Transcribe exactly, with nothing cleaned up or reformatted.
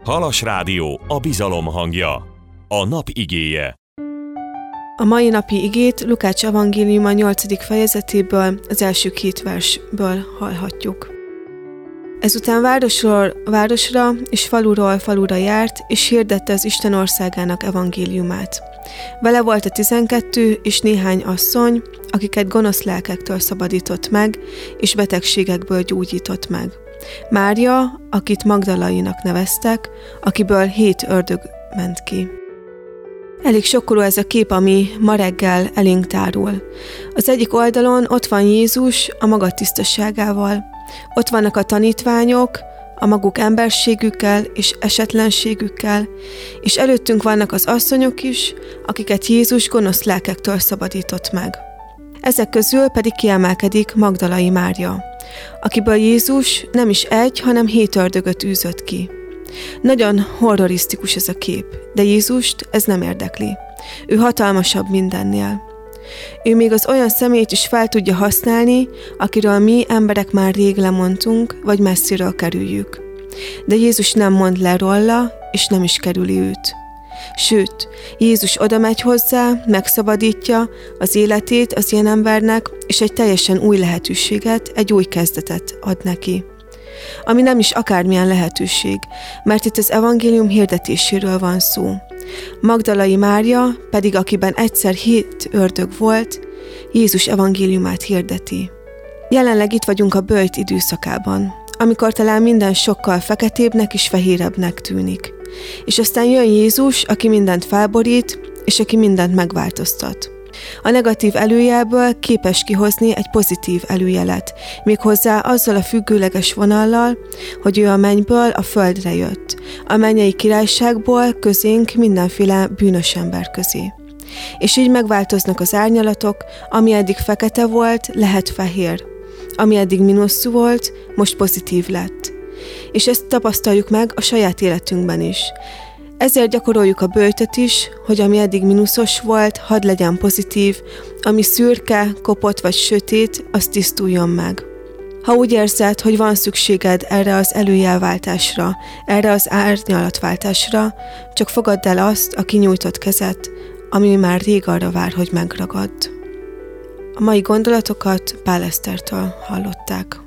Halas Rádió, a bizalom hangja. A nap igéje. A mai napi igét Lukács evangéliuma nyolcadik fejezetéből, az első két versből hallhatjuk. Ezután városról városra és faluról falura járt, és hirdette az Isten országának evangéliumát. Vele volt a tizenkettő és néhány asszony, akiket gonosz lelkektől szabadított meg, és betegségekből gyógyított meg. Mária, akit Magdalainak neveztek, akiből hét ördög ment ki. Elég sokkoló ez a kép, ami ma reggel elénk tárul. Az egyik oldalon ott van Jézus a maga tisztaságával. Ott vannak a tanítványok, a maguk emberségükkel és esetlenségükkel, és előttünk vannak az asszonyok is, akiket Jézus gonosz lelkektől szabadított meg. Ezek közül pedig kiemelkedik Magdalai Mária, akiből Jézus nem is egy, hanem hét ördögöt űzött ki. Nagyon horrorisztikus ez a kép, de Jézust ez nem érdekli. Ő hatalmasabb mindennél. Ő még az olyan személyt is fel tudja használni, akiről mi emberek már rég lemondtunk, vagy messziről kerüljük. De Jézus nem mond le róla, és nem is kerüli őt. Sőt, Jézus oda megy hozzá, megszabadítja az életét az ilyen embernek, és egy teljesen új lehetőséget, egy új kezdetet ad neki. Ami nem is akármilyen lehetőség, mert itt az evangélium hirdetéséről van szó. Magdalai Mária pedig, akiben egyszer hét ördög volt, Jézus evangéliumát hirdeti. Jelenleg itt vagyunk a böjt időszakában, amikor talán minden sokkal feketébbnek és fehérebbnek tűnik. És aztán jön Jézus, aki mindent felborít, és aki mindent megváltoztat. A negatív előjelből képes kihozni egy pozitív előjelet, méghozzá azzal a függőleges vonallal, hogy ő a mennyből a földre jött, a mennyei királyságból közénk mindenféle bűnös ember közé. És így megváltoznak az árnyalatok, ami eddig fekete volt, lehet fehér, ami eddig mínuszú volt, most pozitív lett. És ezt tapasztaljuk meg a saját életünkben is. Ezért gyakoroljuk a böjtöt is, hogy ami eddig mínuszos volt, hadd legyen pozitív, ami szürke, kopott vagy sötét, az tisztuljon meg. Ha úgy érzed, hogy van szükséged erre az előjelváltásra, erre az árnyalatváltásra, csak fogadd el azt a kinyújtott kezet, ami már rég arra vár, hogy megragadd. A mai gondolatokat Pál Esztertől hallották.